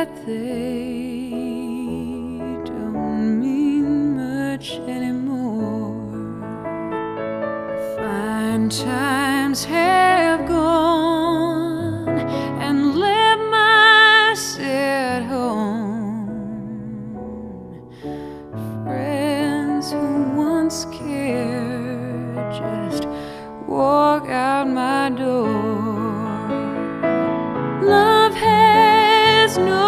that they don't mean much anymore. Fine times have gone.